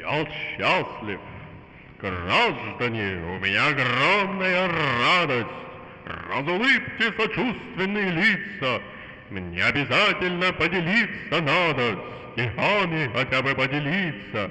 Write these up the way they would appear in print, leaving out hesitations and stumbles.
Я счастлив. Граждане, у меня огромная радость. Разулыбьте сочувственные лица. Мне обязательно поделиться надо, стихами хотя бы поделиться.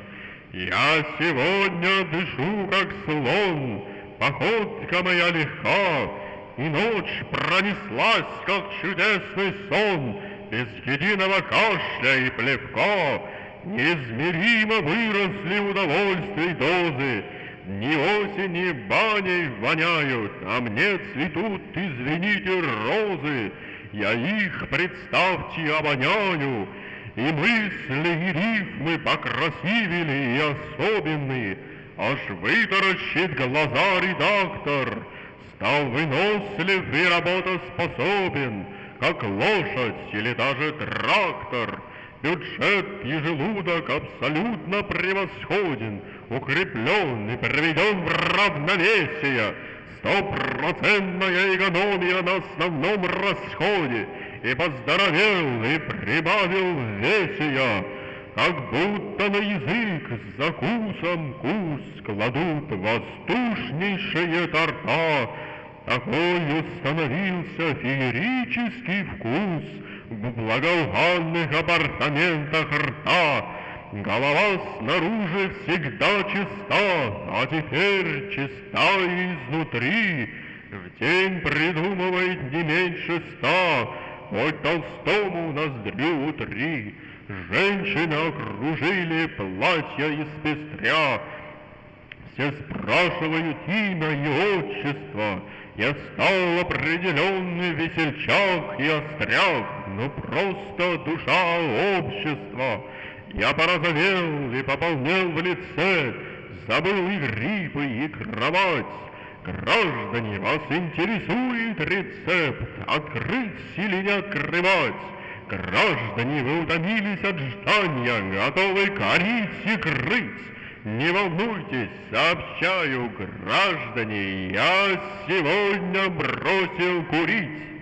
Я сегодня дышу, как слон, походка моя легка, и ночь пронеслась, как чудесный сон, без единого кашля и плевка. Неизмеримо выросли удовольствий дозы, ни осени баней воняют, а мне цветут, извините, розы. Я их, представьте, обоняю, и мысли, и рифмы покрасивели и особенные. Аж вытаращит глаза редактор, стал вынослив и работоспособен, как лошадь или даже трактор. Бюджет и желудок абсолютно превосходен, укреплен и приведен в равновесие. Стопроцентная экономия на основном расходе, и поздоровел, и прибавил в весе я. Как будто на язык с закусом кус кладут воздушнейшие торта. Такой установился феерический вкус в благоуханных апартаментах рта. Голова снаружи всегда чиста, а теперь чиста и изнутри. В день придумывает не меньше 100, хоть Толстому ноздрю утри. Женщины окружили платья из пестря. Все спрашивают имя и отчество. Я стал определенный весельчак и остряк, но просто душа общества. Я порозовел и пополнел в лице, забыл и гриппы, и кровать. Граждане, вас интересует рецепт, открыть или не открывать? Граждане, вы утомились от ждания, готовы корить и крыть. Не волнуйтесь, сообщаю, граждане, я сегодня бросил курить.